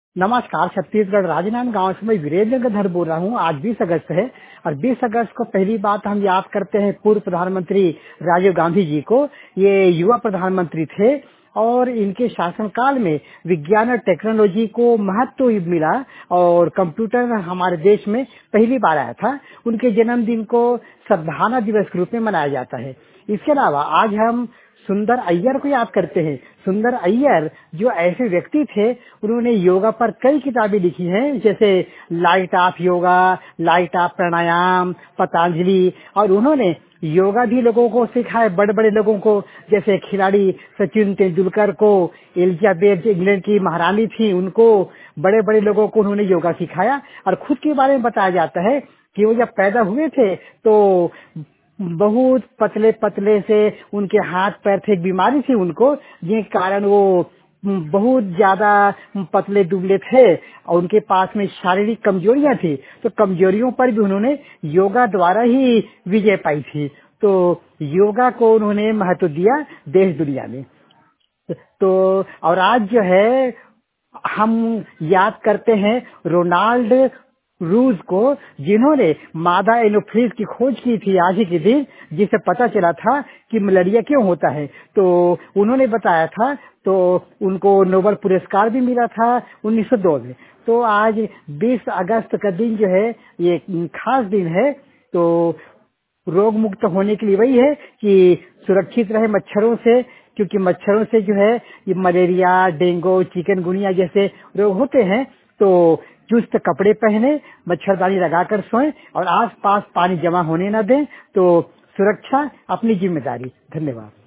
नमस्कार। छत्तीसगढ़ राजनांदगांव से मैं वीरेंद्र गधर बोल रहा हूँ। आज 20 अगस्त है और 20 अगस्त को पहली बात हम याद करते हैं पूर्व प्रधानमंत्री राजीव गांधी जी को। ये युवा प्रधानमंत्री थे और इनके शासनकाल में विज्ञान और टेक्नोलॉजी को महत्व मिला और कंप्यूटर हमारे देश में पहली बार आया था। उनके जन्मदिन को संविधान दिवस के रूप में मनाया जाता है। इसके अलावा आज हम सुंदर अय्यर को याद करते हैं। सुंदर अय्यर जो ऐसे व्यक्ति थे, उन्होंने योगा पर कई किताबें लिखी हैं, जैसे light of yoga, light of pranayama, Patanjali. और उन्होंने योगा भी लोगों को सिखाए, बड़े बड़े लोगों को, जैसे खिलाड़ी सचिन तेंदुलकर को, एलिजाबेथ इंग्लैंड की महारानी थी, उनको, बड़े बड़े लोगों को उन्होंने योगा सिखाया। और खुद के बारे में बताया जाता है कि वो जब पैदा हुए थे तो बहुत पतले पतले से उनके हाथ पैर थे, एक बीमारी थी उनको, जिस कारण वो बहुत ज्यादा पतले दुबले थे और उनके पास में शारीरिक कमजोरियां थी। तो कमजोरियों पर भी उन्होंने योगा द्वारा ही विजय पाई थी। तो योगा को उन्होंने महत्व दिया देश दुनिया में। तो और आज जो है हम याद करते हैं रोनाल्ड रूज को, जिन्होंने मादा एनोफ्लिस की खोज की थी आज ही के दिन, जिससे पता चला था कि मलेरिया क्यों होता है। तो उन्होंने बताया था, तो उनको नोबेल पुरस्कार भी मिला था 1902 में। तो आज 20 अगस्त का दिन जो है ये खास दिन है। तो रोग मुक्त होने के लिए वही है कि सुरक्षित रहे मच्छरों से, क्योंकि मच्छरों से जो है ये मलेरिया, डेंगू, चिकनगुनिया जैसे रोग होते हैं। तो चुस्त कपड़े पहने, मच्छरदानी लगाकर सोएं और आसपास पानी जमा होने न दें। तो सुरक्षा अपनी जिम्मेदारी। धन्यवाद।